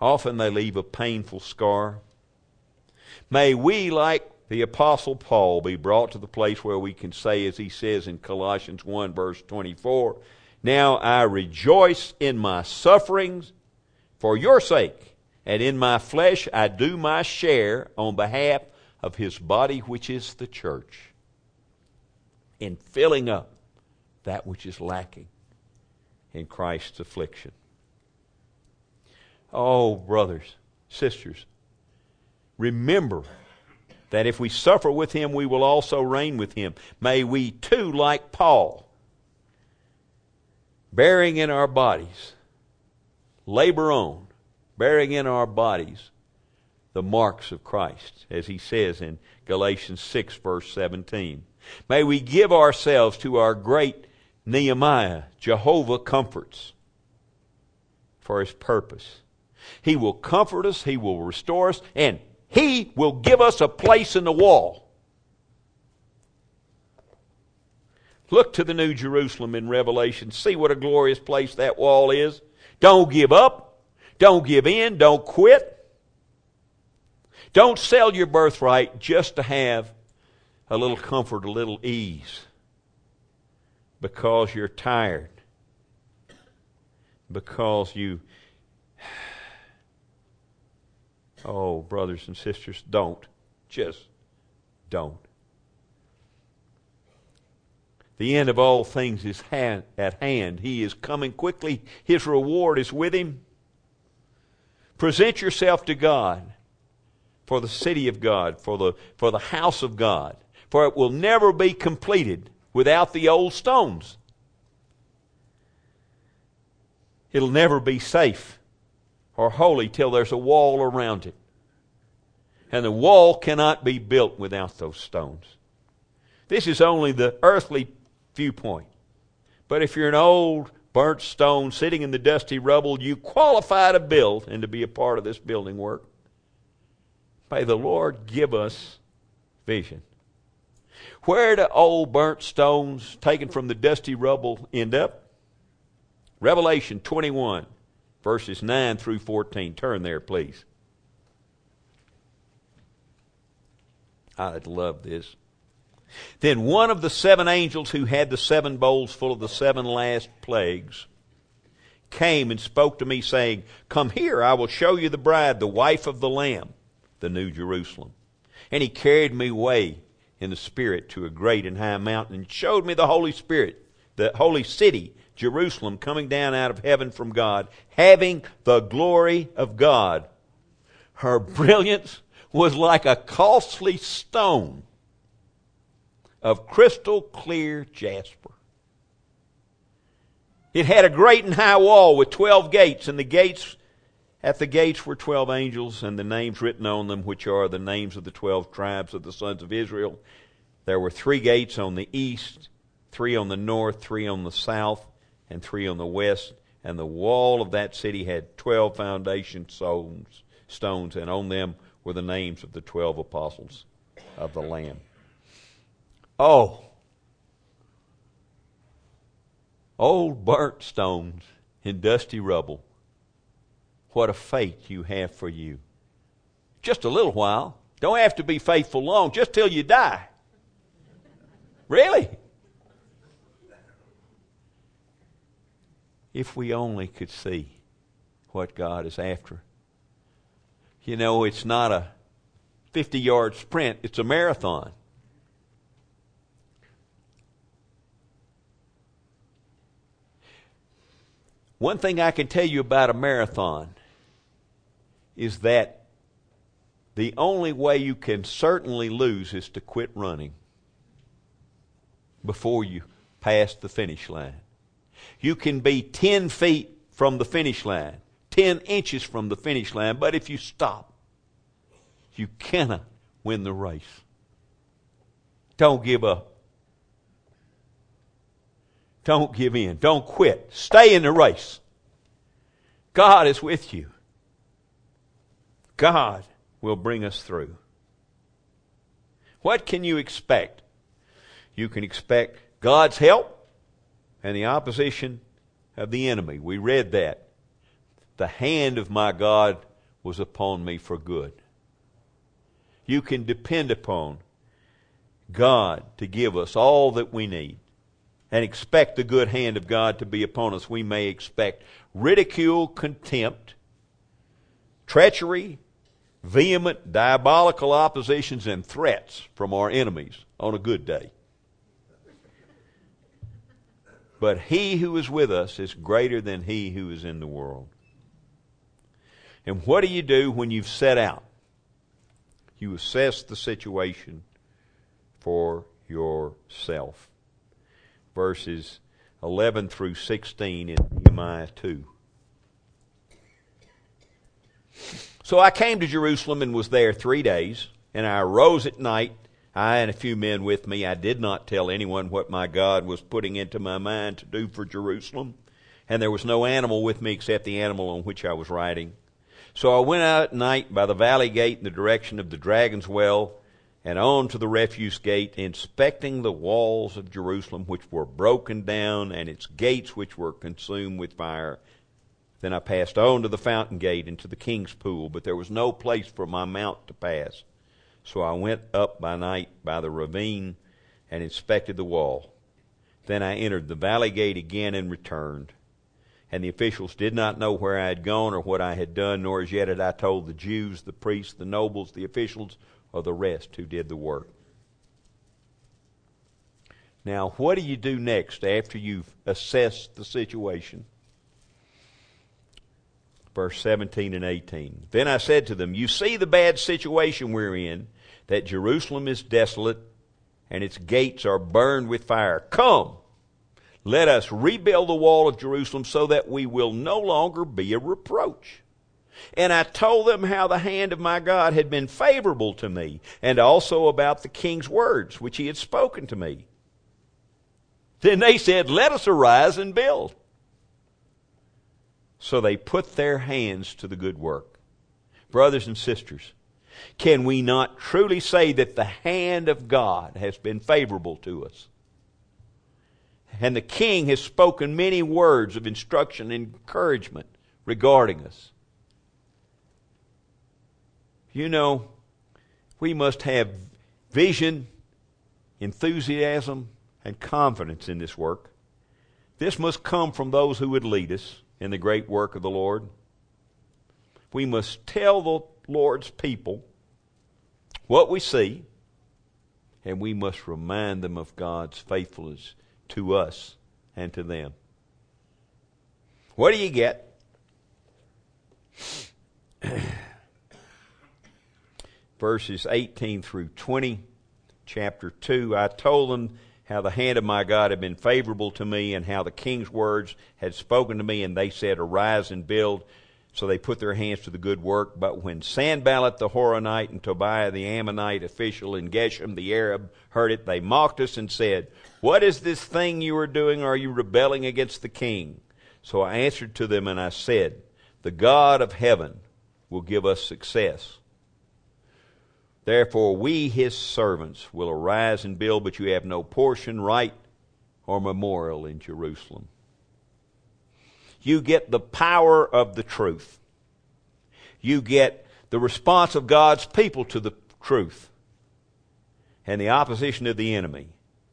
Often they leave a painful scar. May we, like the Apostle Paul, be brought to the place where we can say, as he says in Colossians 1 verse 24, "Now I rejoice in my sufferings for your sake, and in my flesh I do my share on behalf of his body, which is the church," in filling up that which is lacking in Christ's affliction. Oh, brothers, sisters, remember that if we suffer with him, we will also reign with him. May we too, like Paul, bearing in our bodies, labor on, bearing in our bodies the marks of Christ, as he says in Galatians 6 verse 17. May we give ourselves to our great Nehemiah. Jehovah comforts for his purpose. He will comfort us, he will restore us, and he will give us a place in the wall. Look to the New Jerusalem in Revelation. See what a glorious place that wall is. Don't give up. Don't give in. Don't quit. Don't sell your birthright just to have a little comfort, a little ease, because you're tired, because you... Oh, brothers and sisters, don't. Just don't. The end of all things is at hand. He is coming quickly. His reward is with him. Present yourself to God for the city of God, for the house of God, for it will never be completed without the old stones. It'll never be safe or holy till there's a wall around it. And the wall cannot be built without those stones. This is only the earthly viewpoint. But if you're an old burnt stone sitting in the dusty rubble, you qualify to build and to be a part of this building work. May the Lord give us vision. Where do old burnt stones taken from the dusty rubble end up? Revelation 21, verses 9 through 14. Turn there, please. I'd love this. Then one of the seven angels who had the seven bowls full of the seven last plagues came and spoke to me, saying, "Come here, I will show you the bride, the wife of the Lamb, the New Jerusalem." And he carried me away in the Spirit to a great and high mountain, and showed me the Holy Spirit, the holy city, Jerusalem, coming down out of heaven from God, having the glory of God. Her brilliance was like a costly stone of crystal clear jasper. It had a great and high wall with 12 gates, and at the gates were 12 angels, and the names written on them, which are the names of the 12 tribes of the sons of Israel. There were 3 gates on the east, 3 on the north, 3 on the south, and 3 on the west. And the wall of that city had 12 foundation stones, and on them were the names of the 12 apostles of the Lamb. Oh, old burnt stones in dusty rubble. What a fate you have for you. Just a little while. Don't have to be faithful long, just till you die. Really? If we only could see what God is after. You know, it's not a 50-yard sprint, it's a marathon. One thing I can tell you about a marathon is that the only way you can certainly lose is to quit running before you pass the finish line. You can be 10 feet from the finish line, 10 inches from the finish line, but if you stop, you cannot win the race. Don't give up. Don't give in. Don't quit. Stay in the race. God is with you. God will bring us through. What can you expect? You can expect God's help and the opposition of the enemy. We read that. The hand of my God was upon me for good. You can depend upon God to give us all that we need and expect the good hand of God to be upon us. We may expect ridicule, contempt, treachery, vehement, diabolical oppositions, and threats from our enemies on a good day. But he who is with us is greater than he who is in the world. And what do you do when you've set out? You assess the situation for yourself. Verses 11 through 16 in Nehemiah 2. So I came to Jerusalem and was there 3 days, and I arose at night, I and a few men with me. I did not tell anyone what my God was putting into my mind to do for Jerusalem, and there was no animal with me except the animal on which I was riding. So I went out at night by the valley gate in the direction of the Dragon's Well, and on to the refuse gate, inspecting the walls of Jerusalem, which were broken down, and its gates, which were consumed with fire. Then I passed on to the fountain gate and to the king's pool, but there was no place for my mount to pass. So I went up by night by the ravine and inspected the wall. Then I entered the valley gate again and returned. And the officials did not know where I had gone or what I had done, nor as yet had I told the Jews, the priests, the nobles, the officials, or the rest who did the work. Now, what do you do next after you've assessed the situation? Verse 17 and 18. Then I said to them, you see the bad situation we're in, that Jerusalem is desolate and its gates are burned with fire. Come, let us rebuild the wall of Jerusalem so that we will no longer be a reproach. And I told them how the hand of my God had been favorable to me, and also about the king's words which he had spoken to me. Then they said, let us arise and build. So they put their hands to the good work. Brothers and sisters, can we not truly say that the hand of God has been favorable to us? And the king has spoken many words of instruction and encouragement regarding us. You know, we must have vision, enthusiasm, and confidence in this work. This must come from those who would lead us in the great work of the Lord. We must tell the Lord's people what we see, and we must remind them of God's faithfulness to us and to them. What do you get? Verses 18 through 20, chapter 2, I told them how the hand of my God had been favorable to me, and how the king's words had spoken to me, and they said, arise and build. So they put their hands to the good work. But when Sanballat the Horonite and Tobiah the Ammonite official and Geshem the Arab heard it, they mocked us and said, what is this thing you are doing? Are you rebelling against the king? So I answered to them and I said, the God of heaven will give us success. Therefore we, his servants, will arise and build, but you have no portion, right, or memorial in Jerusalem. You get the power of the truth. You get the response of God's people to the truth and the opposition of the enemy.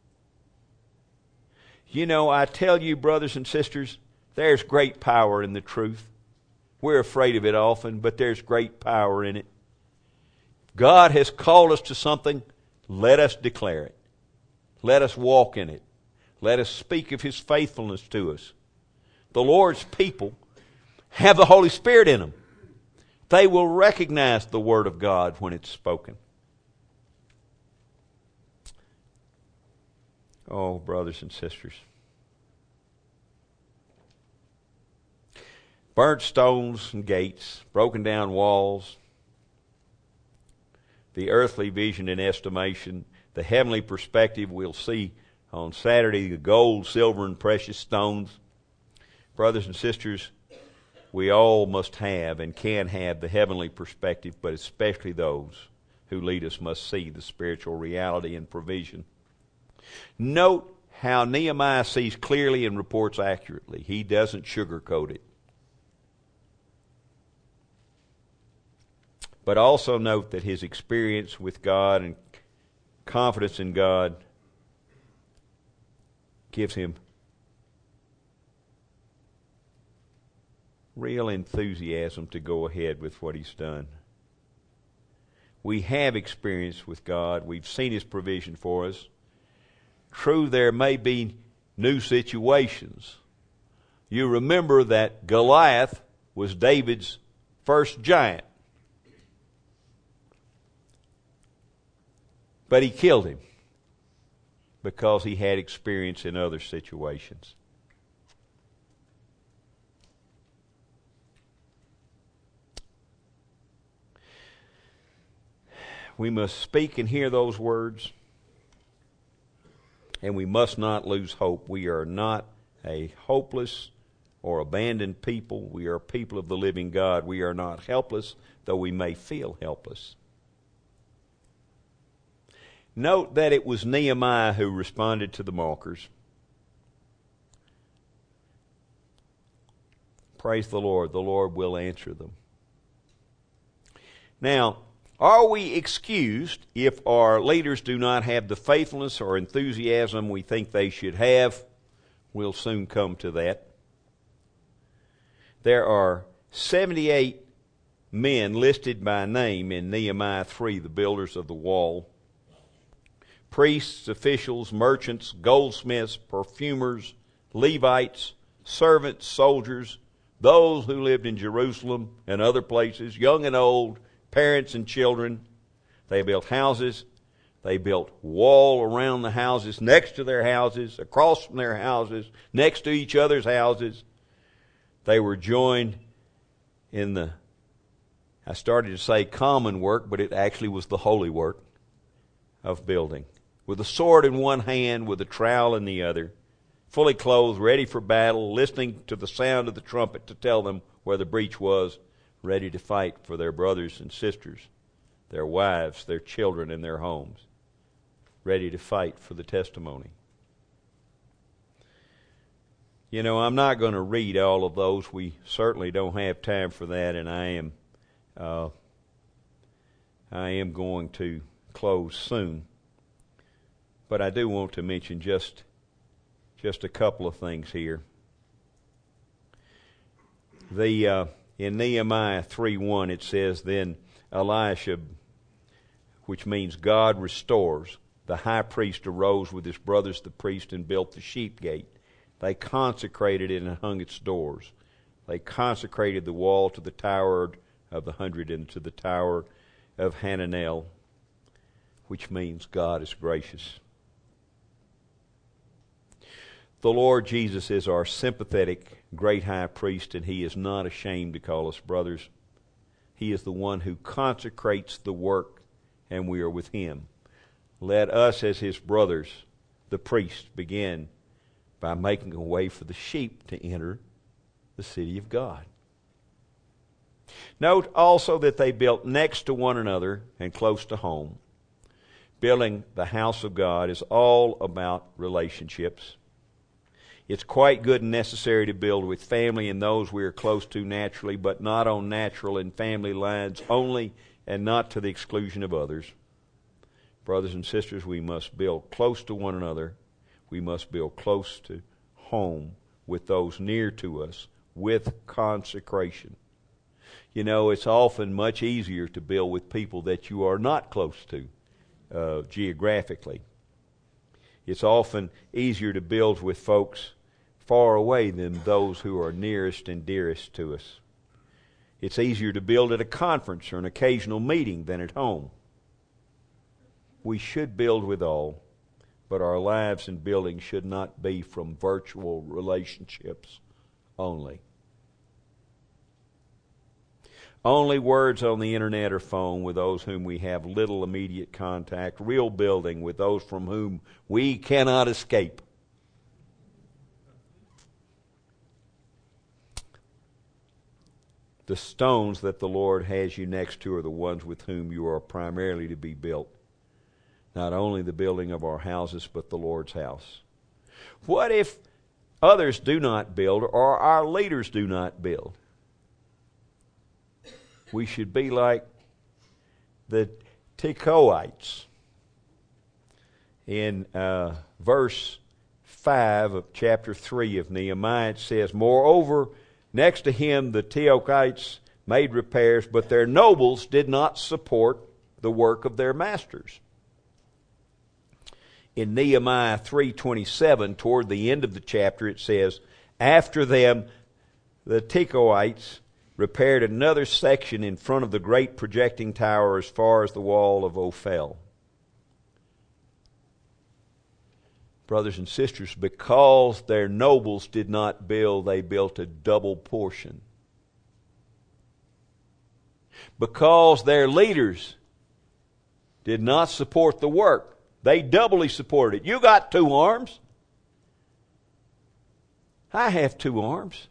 You know, I tell you, brothers and sisters, there's great power in the truth. We're afraid of it often, but there's great power in it. God has called us to something. Let us declare it. Let us walk in it. Let us speak of his faithfulness to us. The Lord's people have the Holy Spirit in them. They will recognize the Word of God when it's spoken. Oh, brothers and sisters. Burnt stones and gates, broken down walls, the earthly vision and estimation, the heavenly perspective we'll see on Saturday, the gold, silver, and precious stones. Brothers and sisters, we all must have and can have the heavenly perspective, but especially those who lead us must see the spiritual reality and provision. Note how Nehemiah sees clearly and reports accurately. He doesn't sugarcoat it. But also note that his experience with God and confidence in God gives him real enthusiasm to go ahead with what he's done. We have experience with God. We've seen his provision for us. True, there may be new situations. You remember that Goliath was David's first giant. But he killed him because he had experience in other situations. We must speak and hear those words, and we must not lose hope. We are not a hopeless or abandoned people. We are people of the living God. We are not helpless, though we may feel helpless. Note that it was Nehemiah who responded to the mockers. Praise the Lord. The Lord will answer them. Now, are we excused if our leaders do not have the faithfulness or enthusiasm we think they should have? We'll soon come to that. There are 78 men listed by name in Nehemiah 3, the builders of the wall. Priests, officials, merchants, goldsmiths, perfumers, Levites, servants, soldiers, those who lived in Jerusalem and other places, young and old, parents and children. They built houses. They built wall around the houses, next to their houses, across from their houses, next to each other's houses. They were joined in the, I started to say common work, but it actually was the holy work of building. With a sword in one hand, with a trowel in the other, fully clothed, ready for battle, listening to the sound of the trumpet to tell them where the breach was, ready to fight for their brothers and sisters, their wives, their children, and their homes, ready to fight for the testimony. You know, I'm not going to read all of those. We certainly don't have time for that, and I am going to close soon. But I do want to mention just a couple of things here. In Nehemiah 3:1 it says, Then Elisha, which means God restores, the high priest arose with his brothers the priests and built the sheep gate. They consecrated it and hung its doors. They consecrated the wall to the tower of the 100 and to the tower of Hananel, which means God is gracious. The Lord Jesus is our sympathetic great high priest, and he is not ashamed to call us brothers. He is the one who consecrates the work, and we are with him. Let us, as his brothers, the priests, begin by making a way for the sheep to enter the city of God. Note also that they built next to one another and close to home. Building the house of God is all about relationships. It's quite good and necessary to build with family and those we are close to naturally, but not on natural and family lines only, and not to the exclusion of others. Brothers and sisters, we must build close to one another. We must build close to home with those near to us with consecration. You know, it's often much easier to build with people that you are not close to geographically. It's often easier to build with folks far away than those who are nearest and dearest to us. It's easier to build at a conference or an occasional meeting than at home. We should build with all, but our lives and building should not be from virtual relationships only. Only words on the internet or phone with those whom we have little immediate contact. Real building with those from whom we cannot escape. The stones that the Lord has you next to are the ones with whom you are primarily to be built. Not only the building of our houses, but the Lord's house. What if others do not build or our leaders do not build? We should be like the Tekoites. In verse 5 of chapter 3 of Nehemiah, it says, "Moreover, next to him the Tekoites made repairs, but their nobles did not support the work of their masters." In Nehemiah 3:27, toward the end of the chapter, it says, "After them the Tekoites repaired another section in front of the great projecting tower as far as the wall of Ophel." Brothers and sisters, because their nobles did not build, they built a double portion. Because their leaders did not support the work, they doubly supported it. You got 2 arms. I have 2 arms.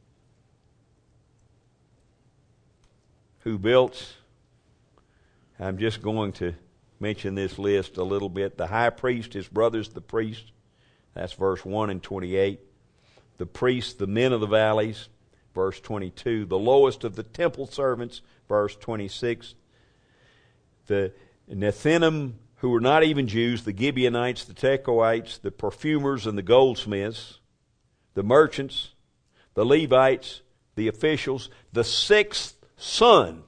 Who built? I'm just going to mention this list a little bit. The high priest, his brothers, the priest. That's verse 1 and 28. The priests, the men of the valleys, verse 22. The lowest of the temple servants, verse 26. The Nethinim, who were not even Jews, the Gibeonites, the Tekoites, the perfumers and the goldsmiths, the merchants, the Levites, the officials, the 6th son.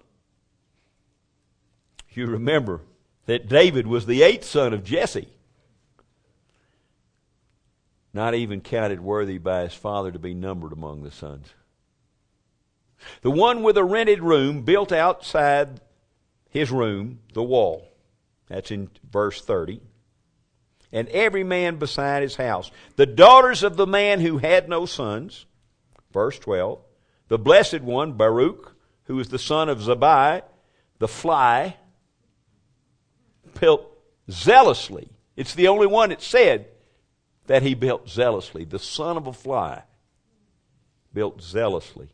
You remember that David was the 8th son of Jesse. Not even counted worthy by his father to be numbered among the sons. The one with a rented room built outside his room, the wall. That's in verse 30. And every man beside his house. The daughters of the man who had no sons, verse 12. The blessed one, Baruch, who is the son of Zabai, the fly, built zealously. It's the only one that said that he built zealously. The son of a fly built zealously.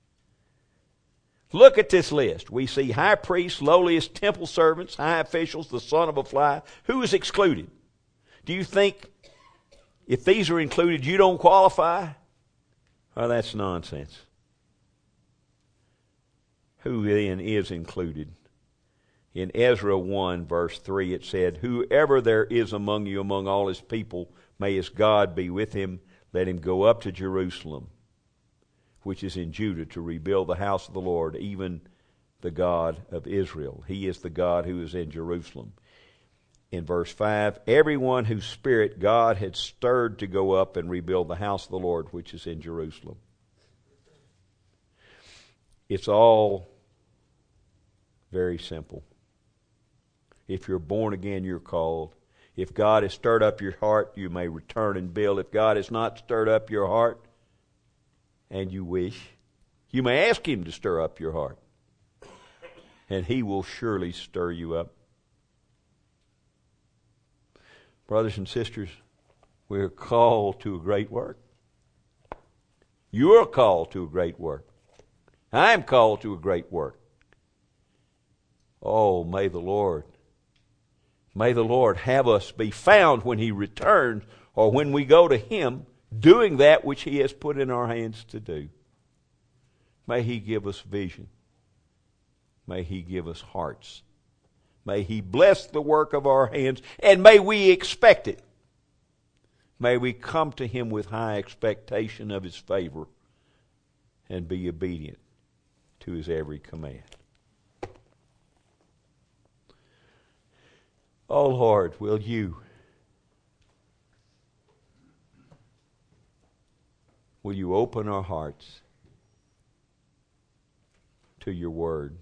Look at this list. We see high priests, lowliest temple servants, high officials, the son of a fly. Who is excluded? Do you think if these are included, you don't qualify? Well, that's nonsense. Who then is included? In Ezra 1, verse 3, it said, "Whoever there is among you, among all his people, may his God be with him. Let him go up to Jerusalem, which is in Judah, to rebuild the house of the Lord, even the God of Israel." He is the God who is in Jerusalem. In verse 5, "Everyone whose spirit God had stirred to go up and rebuild the house of the Lord, which is in Jerusalem." It's all very simple. If you're born again, you're called. If God has stirred up your heart, you may return and build. If God has not stirred up your heart, and you wish, you may ask Him to stir up your heart. And He will surely stir you up. Brothers and sisters, we're called to a great work. You're called to a great work. I'm called to a great work. Oh, may the Lord have us be found when He returns, or when we go to Him, doing that which He has put in our hands to do. May He give us vision. May He give us hearts. May He bless the work of our hands, and may we expect it. May we come to Him with high expectation of His favor and be obedient to His every command. Oh Lord, will You open our hearts to Your Word?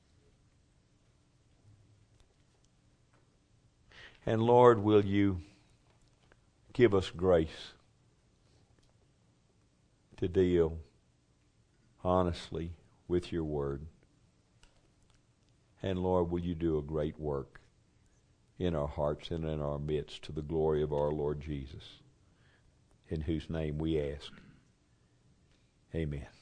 And Lord, will You give us grace to deal honestly with Your Word? And Lord, will You do a great work in our hearts and in our midst, to the glory of our Lord Jesus, in whose name we ask. Amen.